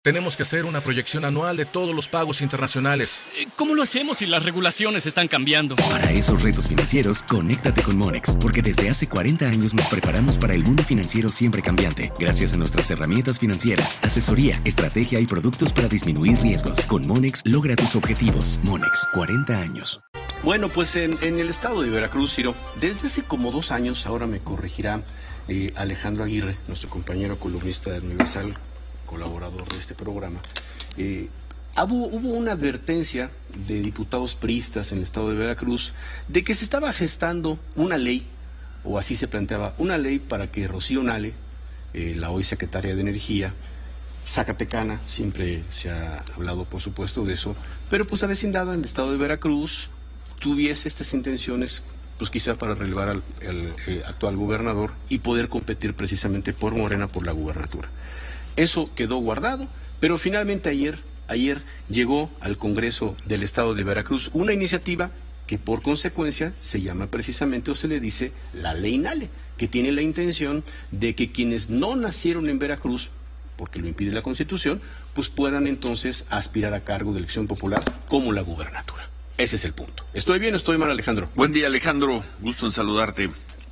Tenemos que hacer una proyección anual de todos los pagos internacionales. ¿Cómo lo hacemos si las regulaciones están cambiando? Para esos retos financieros, conéctate con Monex, porque desde hace 40 años nos preparamos para el mundo financiero siempre cambiante, gracias a nuestras herramientas financieras, asesoría, estrategia y productos para disminuir riesgos. Con Monex, logra tus objetivos. Monex, 40 años. Bueno, pues en el estado de Veracruz, Ciro, desde hace como 2 años, ahora me corregirá Alejandro Aguirre, nuestro compañero columnista del Universal, colaborador de este programa, hubo una advertencia de diputados priistas en el estado de Veracruz de que se estaba gestando una ley, o así se planteaba, una ley para que Rocío Nale, la hoy secretaria de Energía, zacatecana, siempre se ha hablado por supuesto de eso, pero pues avecindada en el estado de Veracruz, tuviese estas intenciones, pues quizá para relevar al actual gobernador y poder competir precisamente por Morena por la gubernatura. Eso quedó guardado, pero finalmente ayer llegó al Congreso del Estado de Veracruz una iniciativa que por consecuencia se llama precisamente, o se le dice, la Ley Nale, que tiene la intención de que quienes no nacieron en Veracruz, porque lo impide la Constitución, pues puedan entonces aspirar a cargo de elección popular como la gubernatura. Ese es el punto. ¿Estoy bien o estoy mal, Alejandro? Buen día, Alejandro. Gusto en saludarte.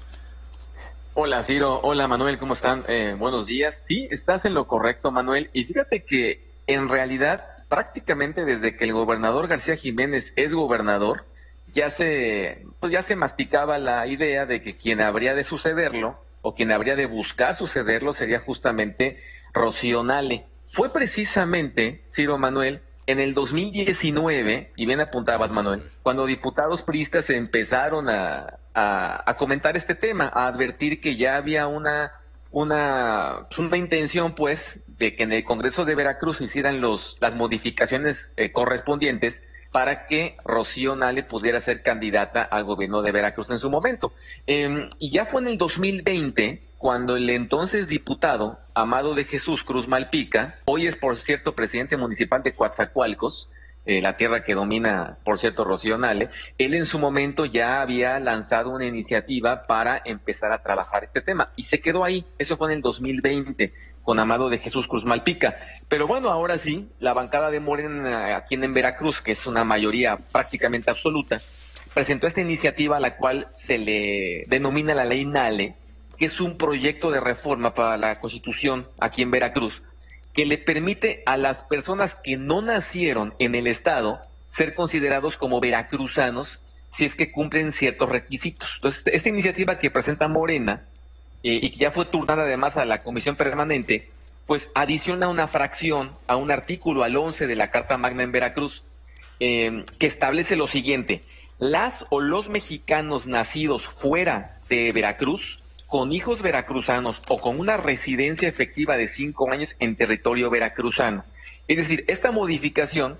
Hola Ciro, hola Manuel, ¿cómo están? Buenos días. Sí, estás en lo correcto, Manuel. Y fíjate que en realidad prácticamente desde que el gobernador García Jiménez es gobernador, ya se masticaba la idea de que quien habría de sucederlo o quien habría de buscar sucederlo sería justamente Rocío Nale. Fue precisamente, Ciro, Manuel, en el 2019, y bien apuntabas, Manuel, cuando diputados priistas empezaron a comentar este tema, a advertir que ya había una intención, pues, de que en el Congreso de Veracruz se hicieran las modificaciones correspondientes para que Rocío Nale pudiera ser candidata al gobierno de Veracruz en su momento. Y ya fue en el 2020 cuando el entonces diputado Amado de Jesús Cruz Malpica, hoy es por cierto presidente municipal de Coatzacoalcos, la tierra que domina, por cierto, Rocío Nale, él en su momento ya había lanzado una iniciativa para empezar a trabajar este tema, y se quedó ahí. Eso fue en el 2020, con Amado de Jesús Cruz Malpica. Pero bueno, ahora sí, la bancada de Morena aquí en Veracruz, que es una mayoría prácticamente absoluta, presentó esta iniciativa a la cual se le denomina la Ley Nale, que es un proyecto de reforma para la Constitución aquí en Veracruz, que le permite a las personas que no nacieron en el estado ser considerados como veracruzanos si es que cumplen ciertos requisitos. Entonces, esta iniciativa que presenta Morena y que ya fue turnada además a la Comisión Permanente, pues adiciona una fracción a un artículo, al 11 de la Carta Magna en Veracruz, que establece lo siguiente: las o los mexicanos nacidos fuera de Veracruz, con hijos veracruzanos o con una residencia efectiva de 5 años en territorio veracruzano. Es decir, esta modificación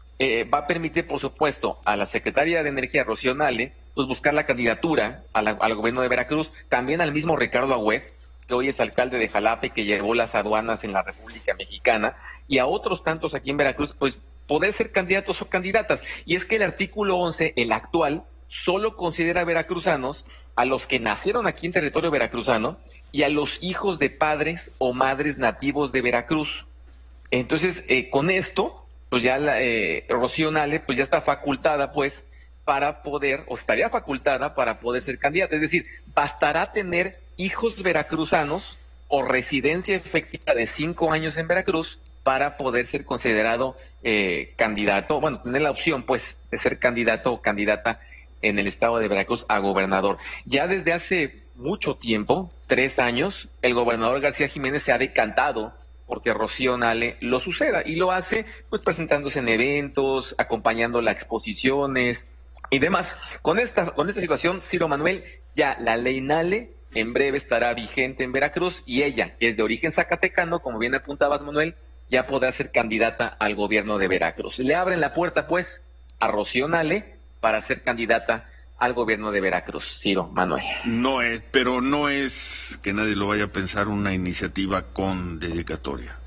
va a permitir, por supuesto, a la secretaria de Energía, Rocío Nale, pues buscar la candidatura al gobierno de Veracruz, también al mismo Ricardo Agüed, que hoy es alcalde de Jalapa y que llevó las aduanas en la República Mexicana, y a otros tantos aquí en Veracruz, pues poder ser candidatos o candidatas. Y es que el artículo 11, el actual, solo considera veracruzanos a los que nacieron aquí en territorio veracruzano y a los hijos de padres o madres nativos de Veracruz. Entonces, con esto, pues ya Rocío Nale, pues ya está facultada, pues, para poder, o estaría facultada para poder ser candidata. Es decir, bastará tener hijos veracruzanos o residencia efectiva de 5 años en Veracruz para poder ser considerado candidato, bueno, tener la opción, pues, de ser candidato o candidata en el estado de Veracruz a gobernador. Ya desde hace mucho tiempo, 3 años, el gobernador García Jiménez se ha decantado porque Rocío Nale lo suceda, y lo hace pues presentándose en eventos, acompañándola a exposiciones y demás. Con esta situación, Ciro, Manuel, ya la Ley Nale en breve estará vigente en Veracruz, y ella, que es de origen zacatecano, como bien apuntabas, Manuel, ya podrá ser candidata al gobierno de Veracruz. Le abren la puerta pues a Rocío Nale para ser candidata al gobierno de Veracruz. Ciro, Manuel. No es, pero no es, que nadie lo vaya a pensar, una iniciativa con dedicatoria.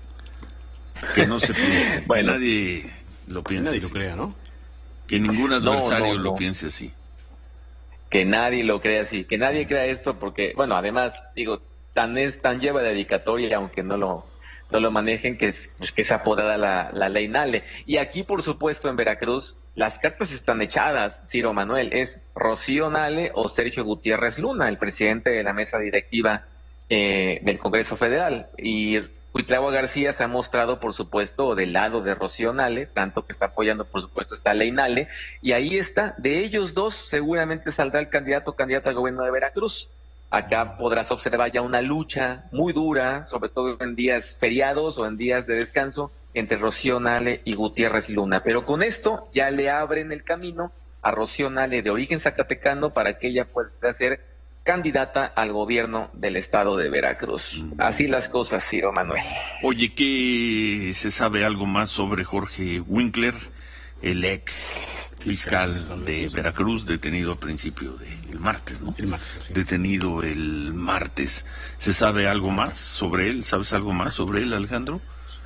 Que no se piense, bueno, que nadie lo piense. Nadie así. lo crea, ¿no? Que ningún adversario no. lo piense así. Que nadie lo crea así, que nadie crea esto, porque, bueno, además, digo, tan lleva dedicatoria, aunque no lo manejen, que es apodada la ley Nale. Y aquí, por supuesto, en Veracruz, las cartas están echadas, Ciro Manuel, es Rocío Nale o Sergio Gutiérrez Luna, el presidente de la mesa directiva del Congreso Federal. Y Cuitlahua García se ha mostrado, por supuesto, del lado de Rocío Nale, tanto que está apoyando, por supuesto, esta ley Nale, y ahí está, de ellos dos seguramente saldrá el candidato o candidata al gobierno de Veracruz. Acá podrás observar ya una lucha muy dura, sobre todo en días feriados o en días de descanso, entre Rocío Nale y Gutiérrez Luna. Pero con esto ya le abren el camino a Rocío Nale, de origen zacatecano, para que ella pueda ser candidata al gobierno del estado de Veracruz. Así las cosas, Ciro Manuel. Oye, ¿qué se sabe algo más sobre Jorge Winkler, el ex fiscal de Veracruz, detenido a principio del martes, ¿no? El martes, sí. Detenido el martes. ¿Se sabe algo más sobre él? ¿Sabes algo más sobre él, Alejandro?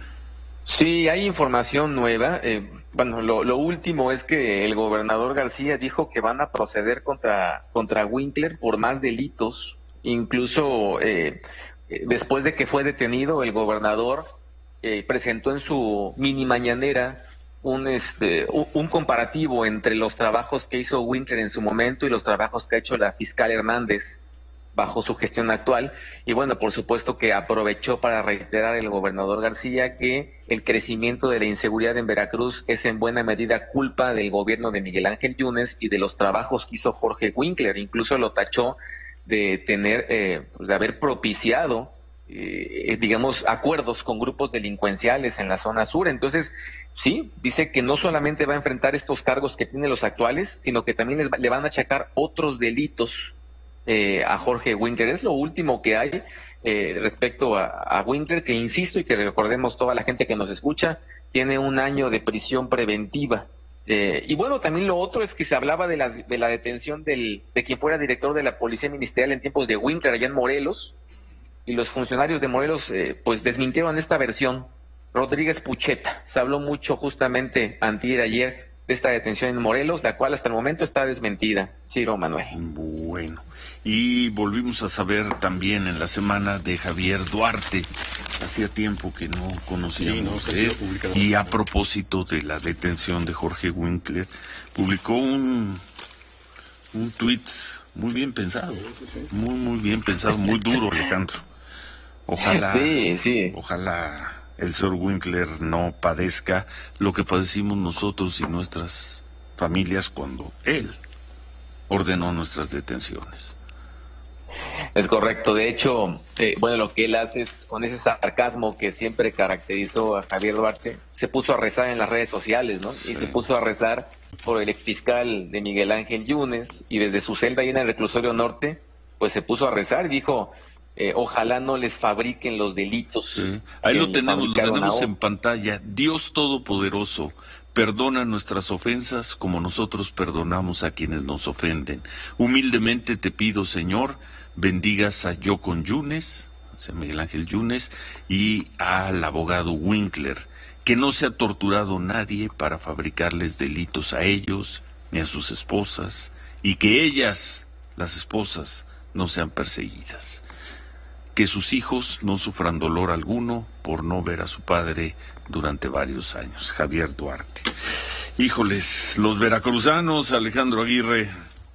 Sí, hay información nueva. Bueno, lo último es que el gobernador García dijo que van a proceder contra Winkler por más delitos. Incluso después de que fue detenido, el gobernador presentó en su mini mañanera un comparativo entre los trabajos que hizo Winkler en su momento y los trabajos que ha hecho la fiscal Hernández bajo su gestión actual. Y bueno, por supuesto que aprovechó para reiterar el gobernador García que el crecimiento de la inseguridad en Veracruz es en buena medida culpa del gobierno de Miguel Ángel Yunes y de los trabajos que hizo Jorge Winkler. Incluso lo tachó de tener, de haber propiciado, digamos, acuerdos con grupos delincuenciales en la zona sur. Entonces, sí, dice que no solamente va a enfrentar estos cargos que tiene los actuales, sino que también le van a achacar otros delitos a Jorge Winkler. Es lo último que hay respecto a Winkler, que insisto, y que recordemos toda la gente que nos escucha, tiene 1 año de prisión preventiva. Y bueno, también lo otro es que se hablaba de la detención de quien fuera director de la Policía Ministerial en tiempos de Winkler allá en Morelos, y los funcionarios de Morelos pues desmintieron esta versión. Rodríguez Pucheta, se habló mucho justamente antier ayer de esta detención en Morelos, la cual hasta el momento está desmentida, Ciro Manuel. Bueno, y volvimos a saber también en la semana de Javier Duarte. Hacía tiempo que no conocíamos de él. Y a propósito de la detención de Jorge Winkler, publicó un tuit muy bien pensado, muy bien pensado, muy duro, Alejandro. Ojalá, sí. Ojalá el señor Winkler no padezca lo que padecimos nosotros y nuestras familias cuando él ordenó nuestras detenciones. Es correcto. De hecho, bueno, lo que él hace es, con ese sarcasmo que siempre caracterizó a Javier Duarte, se puso a rezar en las redes sociales, ¿no? Y se puso a rezar por el exfiscal de Miguel Ángel Yunes, y desde su celda ahí en el reclusorio norte, pues se puso a rezar y dijo: ojalá no les fabriquen los delitos. Sí. Ahí lo tenemos en pantalla. Dios Todopoderoso, perdona nuestras ofensas como nosotros perdonamos a quienes nos ofenden. Humildemente te pido, Señor, bendigas a Yocon Yunes, o sea, Miguel Ángel Yunes, y al abogado Winkler, que no se ha torturado nadie para fabricarles delitos a ellos ni a sus esposas, y que ellas, las esposas, no sean perseguidas. Que sus hijos no sufran dolor alguno por no ver a su padre durante varios años. Javier Duarte. Híjoles, los veracruzanos, Alejandro Aguirre.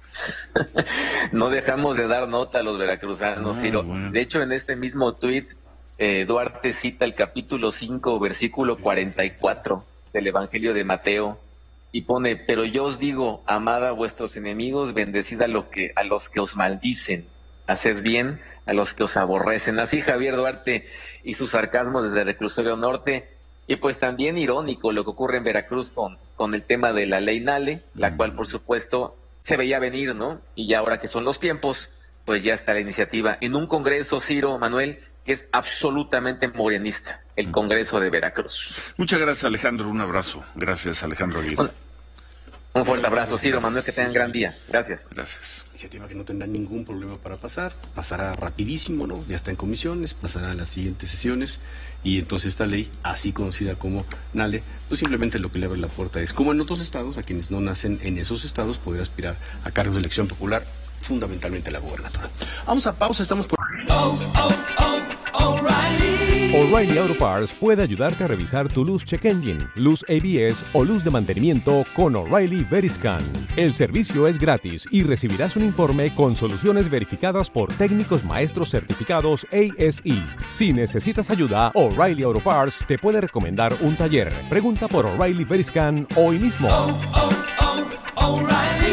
No dejamos de dar nota a los veracruzanos, Ciro. Bueno. De hecho, en este mismo tuit, Duarte cita el capítulo 5, versículo 44 del Evangelio de Mateo, y pone: pero yo os digo, amad a vuestros enemigos, bendecid a los que os maldicen, haced bien a los que os aborrecen. Así Javier Duarte y su sarcasmo desde el reclusorio norte. Y pues también irónico lo que ocurre en Veracruz con el tema de la ley Nale, la cual por supuesto se veía venir, ¿no? Y ya ahora que son los tiempos, pues ya está la iniciativa en un congreso, Ciro Manuel, que es absolutamente morenista, el Congreso de Veracruz. Muchas gracias, Alejandro, un abrazo. Gracias, Alejandro Aguirre. Un fuerte abrazo, Ciro Manuel, que tengan gran día. Gracias. Gracias. Iniciativa que no tendrá ningún problema para pasará rapidísimo, ¿no? Ya está en comisiones, pasará a las siguientes sesiones, y entonces esta ley, así conocida como Nale, pues simplemente lo que le abre la puerta es, como en otros estados, a quienes no nacen en esos estados, poder aspirar a cargos de elección popular, fundamentalmente a la gobernatura. Vamos a pausa, estamos por... O'Reilly. O'Reilly Auto Parts puede ayudarte a revisar tu luz check engine, luz ABS o luz de mantenimiento con O'Reilly Veriscan. El servicio es gratis y recibirás un informe con soluciones verificadas por técnicos maestros certificados ASE. Si necesitas ayuda, O'Reilly Auto Parts te puede recomendar un taller. Pregunta por O'Reilly Veriscan hoy mismo. O'Reilly.